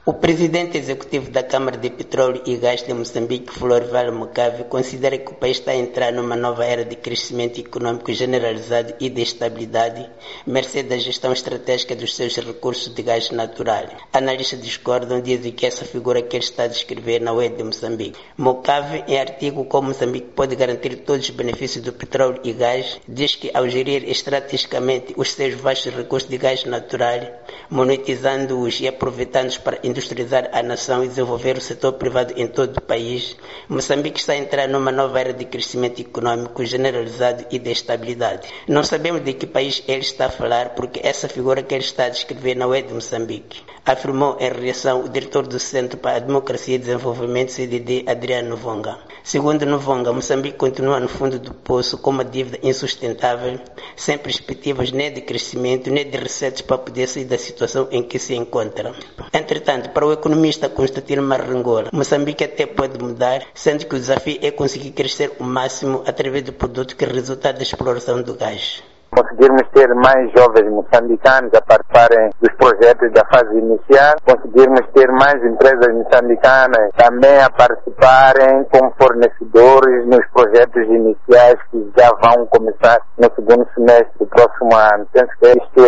O presidente executivo da Câmara de Petróleo e Gás de Moçambique, Florival Mucave, considera que o país está a entrar numa nova era de crescimento econômico generalizado e de estabilidade, mercê da gestão estratégica dos seus recursos de gás natural. Analistas discordam, dizem que essa figura que ele está a descrever não é de Moçambique. Mucave, em artigo Como Moçambique pode garantir todos os benefícios do petróleo e gás, diz que ao gerir estrategicamente os seus vastos recursos de gás natural, monetizando-os e aproveitando-os para industrializar a nação e desenvolver o setor privado em todo o país, Moçambique está a entrar numa nova era de crescimento econômico generalizado e de estabilidade. Não sabemos de que país ele está a falar, porque essa figura que ele está a descrever não é de Moçambique, afirmou em reação o diretor do Centro para a Democracia e Desenvolvimento, CDD, Adriano Novonga. Segundo Novonga, Moçambique continua no fundo do poço com uma dívida insustentável, sem perspectivas nem de crescimento nem de receitas para poder sair da situação em que se encontra. Entretanto, para o economista Constantino Marrangola, Moçambique até pode mudar, sendo que o desafio é conseguir crescer o máximo através do produto que resulta da exploração do gás. Conseguirmos ter mais jovens moçambicanos a participarem dos projetos da fase inicial, conseguirmos ter mais empresas moçambicanas também a participarem como fornecedores nos projetos iniciais que já vão começar no segundo semestre do próximo ano. Penso que isto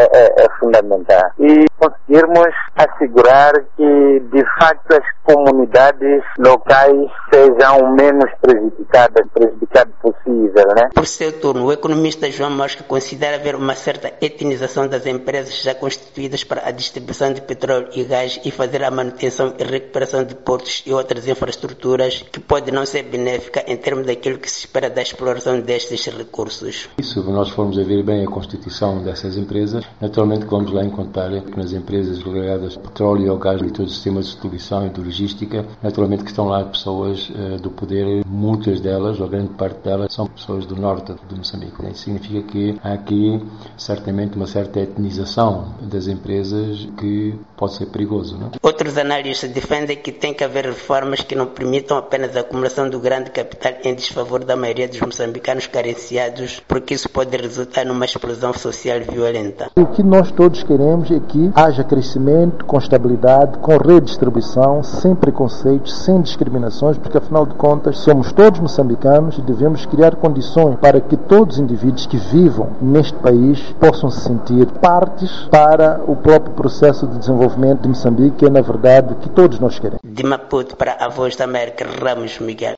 é fundamental. E conseguirmos assegurar que, de facto, as comunidades locais sejam o menos prejudicadas possível, né? Por seu turno, o economista João Mosca considera haver uma certa etnização das empresas já constituídas para a distribuição de petróleo e gás e fazer a manutenção e recuperação de portos e outras infraestruturas que pode não ser benéfica em termos daquilo que se espera da exploração destes recursos. Se nós formos a ver bem a constituição dessas empresas, naturalmente vamos lá encontrar que nas empresas ligadas ao petróleo e ao gás e todo o sistema de distribuição e de logística, naturalmente que estão lá pessoas do poder, muitas delas, ou grande parte delas, são pessoas do norte de Moçambique. Isso significa que há aqui certamente uma certa etnização das empresas que pode ser perigoso, não? Outros analistas defendem que tem que haver reformas que não permitam apenas a acumulação do grande capital em desfavor da maioria dos moçambicanos carenciados, porque isso pode resultar numa explosão social violenta. O que nós todos queremos é que haja crescimento com estabilidade, com redistribuição, sem preconceitos, sem discriminações, porque afinal de contas somos todos moçambicanos e devemos criar condições para que todos os indivíduos que vivam neste país possam se sentir partes para o próprio processo de desenvolvimento de Moçambique, que é na verdade o que todos nós queremos. De Maputo para a Voz da América, Ramos Miguel.